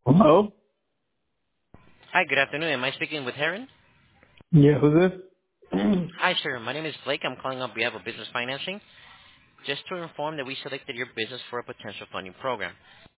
Hello? Hi, good afternoon. Am I speaking with Heron? Yeah, who's this? Hi, sir. My name is Blake. I'm calling on behalf of Business Financing just to inform that we selected your business for a potential funding program.